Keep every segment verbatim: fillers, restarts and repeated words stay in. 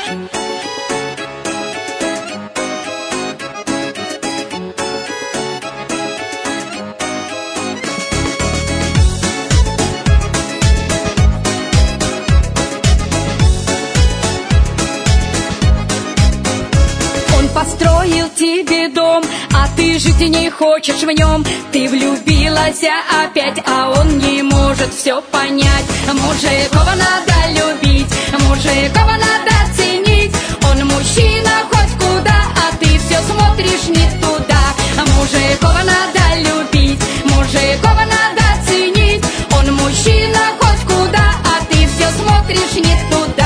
Построил тебе дом, а ты жить не хочешь в нем. Ты влюбилась опять, а он не может все понять. Мужикова надо любить, мужикова надо ценить. Он мужчина хоть куда, а ты все смотришь не туда. Мужикова надо любить, мужикова надо ценить. Он мужчина хоть куда, а ты все смотришь не туда.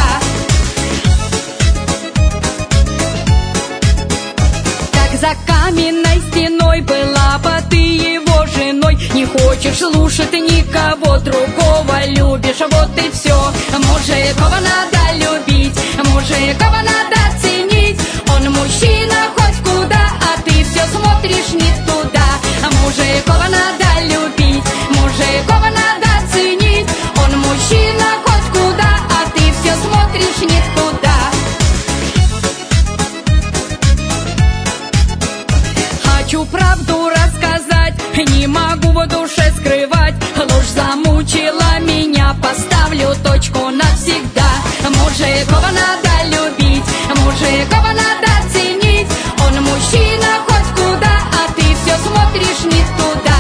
За каменной стеной была бы ты его женой. Не хочешь слушать никого другого, любишь, вот и все. Мужикова надо любить, мужикова надо ценить. Он мужчина хоть куда, а ты все смотришь не туда. Мужикова надо любить, мужикова надо ценить. Он мужчина хоть куда, а ты все смотришь не туда. Хочу правду рассказать, не могу в душе скрывать. Ложь замучила меня, поставлю точку навсегда. Мужикова надо любить, мужикова надо ценить. Он мужчина хоть куда, а ты все смотришь не туда.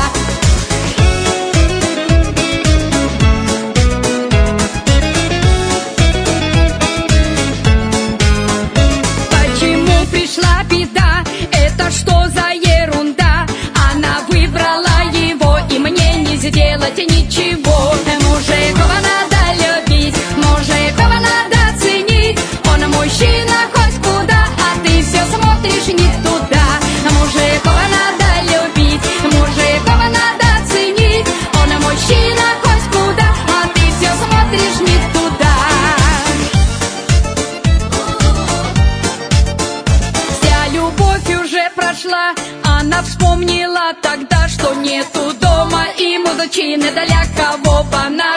Почему пришла беда? Это что за ерунда? Она выбрала его, и мне не сделать ничего. Мужикова надо любить, мужикова надо ценить. Он мужчина хоть куда, а ты все смотришь не туда. Мужикова надо любить, мужикова надо ценить. Он мужчина хоть куда, а ты все смотришь не туда. Вся любовь уже прошла. Она вспомнила тогда, что нету дома и мужчины, для кого бы она